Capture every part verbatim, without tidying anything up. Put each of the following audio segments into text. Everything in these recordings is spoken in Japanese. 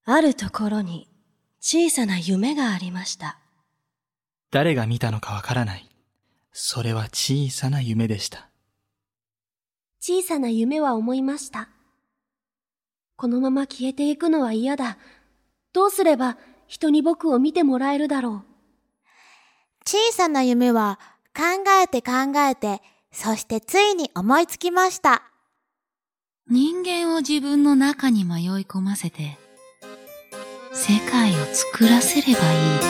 あるところに小さな夢がありました。 誰が見たのかわからない。それは小さな夢でした。 小さな夢は思いました。このまま消えていくのは嫌だ。どうすれば人に僕を見てもらえるだろう。 小さな夢は考えて考えて、そしてついに思いつきました。 人間を自分の中に迷い込ませて、世界を作らせればいいと。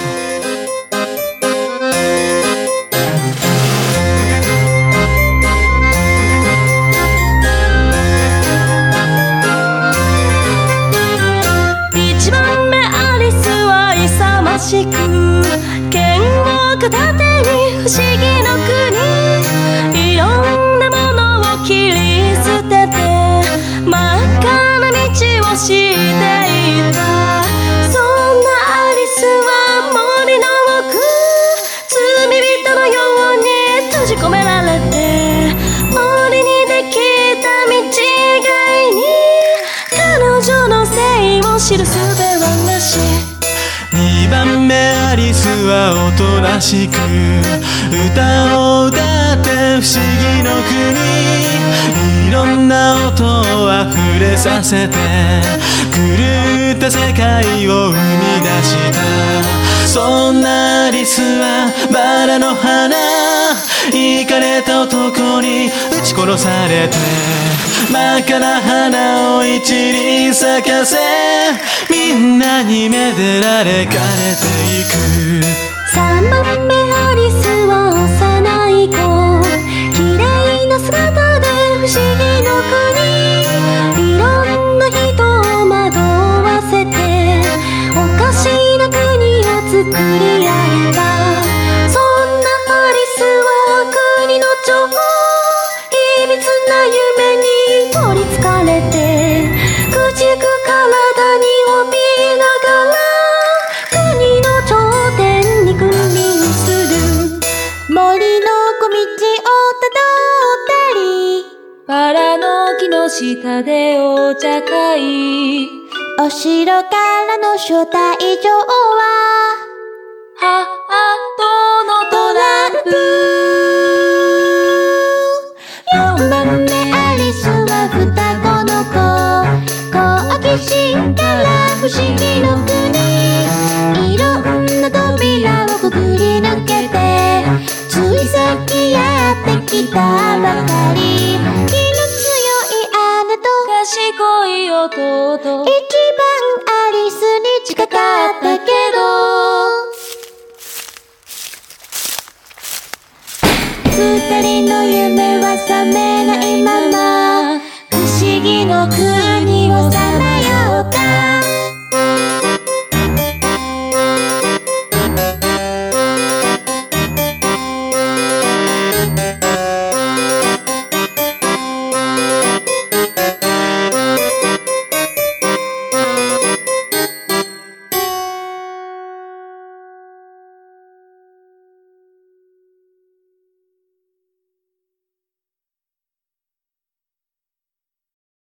一番目アリスは勇ましく、剣を片手に不思議の国、いろんなものを切り捨てて真っ赤な道をしていた。そんなアリスは森の奥、罪人のように閉じ込められて、森にできた道がいに彼女のせいを知る術はなし。 二番目アリスはおとなしく歌を歌って不思議の国、いろんな音をあふれさせて狂った世界を生み出した。そんなアリスはバラの花、イかれた男に撃ち殺されて真っ赤な花を一輪咲かせ、みんなにめでられ枯れていく。 三番目アリスは幼い子、綺麗な姿で不思議の国、いろんな人を惑わせておかしな国を作り上げた。そんなアリスは国の女王、秘密な夢に取りつかれて朽ちゆく体に怯えながら国の頂点に君臨する。森の小道をたどったり、 バラの木の下でお茶会、 お城からの招待状はハートのトランプ。 四番目アリスは双子の子、好奇心から不思議